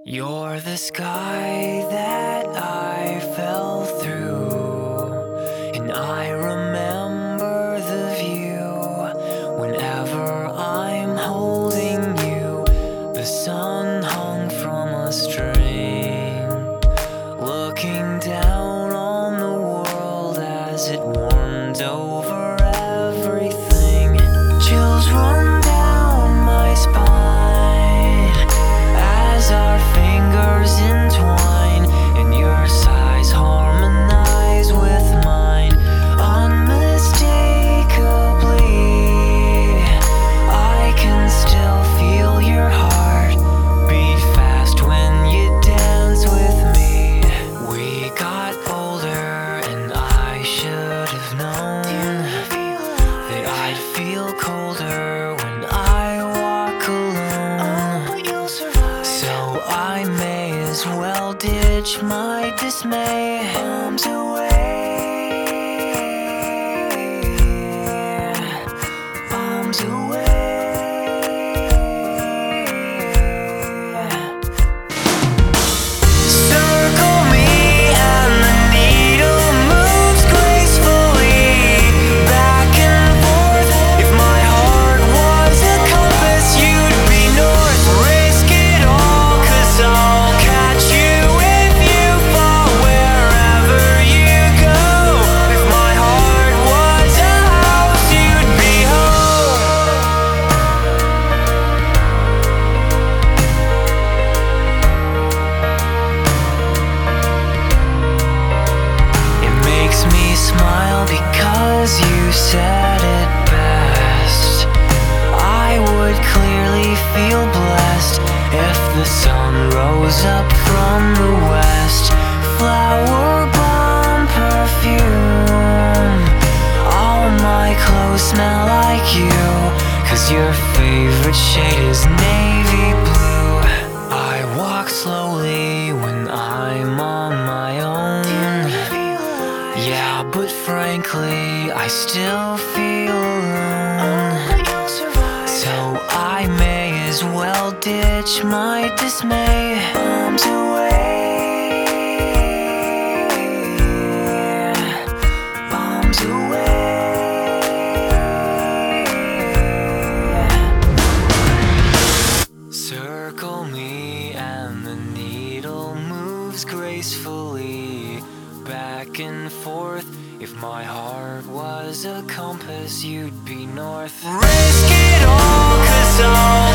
You're the sky that I fell through, and I remember the view. Whenever I'm holding you, the sun hung from a string, looking down on the world as it warmed over everything. Chills run down my spine as our fingers entwine, and your sighs harmonize with mine. Unmistakably, I can still feel your heart beat fast when you dance with me. We got older, and I should have known that I'd feel colder when I walk alone. So I may as well ditch my dismay. Bombs away, bombs away. Circle me and the needle moves gracefully back and forth. If my heart was a compass, you'd be north. Risk it all, 'cause I'll catch you if you fall wherever you go. If my heart was a house, you'd be home. It makes me smile because you said it best. I would clearly feel blessed if the sun rose up from the west. Flower bomb perfume, all my clothes smell like you, 'cause your favorite shade is navy blue. I walk slowly when I'm on my own. Yeah, but frankly, I still feel alone. So I may as well ditch my dismay. Bombs away, bombs away. Circle me and the needle moves gracefully back and forth. If my heart was a compass, you'd be north. Risk it all, 'cause I'll